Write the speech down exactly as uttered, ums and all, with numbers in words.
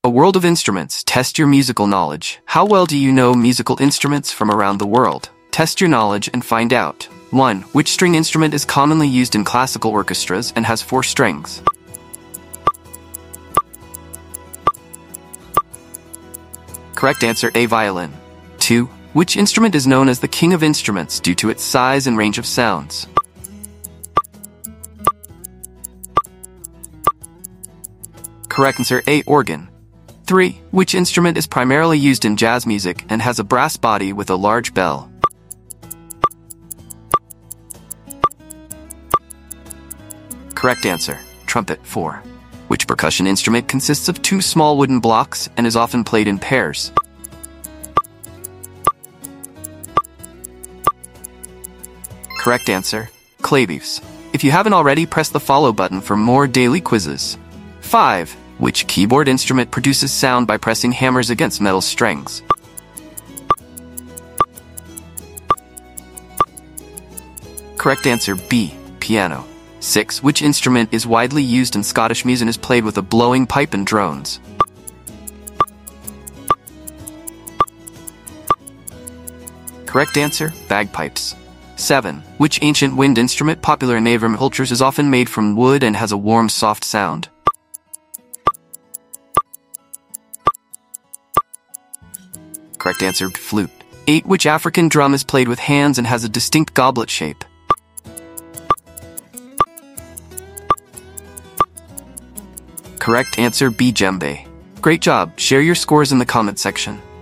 A world of instruments. Test your musical knowledge. How well do you know musical instruments from around the world? Test your knowledge and find out. one. Which string instrument is commonly used in classical orchestras and has four strings? Correct answer A. Violin. two. Which instrument is known as the king of instruments due to its size and range of sounds? Correct answer A. Organ. three. Which instrument is primarily used in jazz music and has a brass body with a large bell? Correct answer. Trumpet. four. Which percussion instrument consists of two small wooden blocks and is often played in pairs? Correct answer. Clavius. If you haven't already, press the follow button for more daily quizzes. five. Which keyboard instrument produces sound by pressing hammers against metal strings? Correct answer B. Piano. six. Which instrument is widely used in Scottish music and is played with a blowing pipe and drones? Correct answer, bagpipes. seven. Which ancient wind instrument popular in naval cultures is often made from wood and has a warm, soft sound? Correct answer, flute. eight. Which African drum is played with hands and has a distinct goblet shape? Correct answer B. Djembe. Great job. Share your scores in the comment section.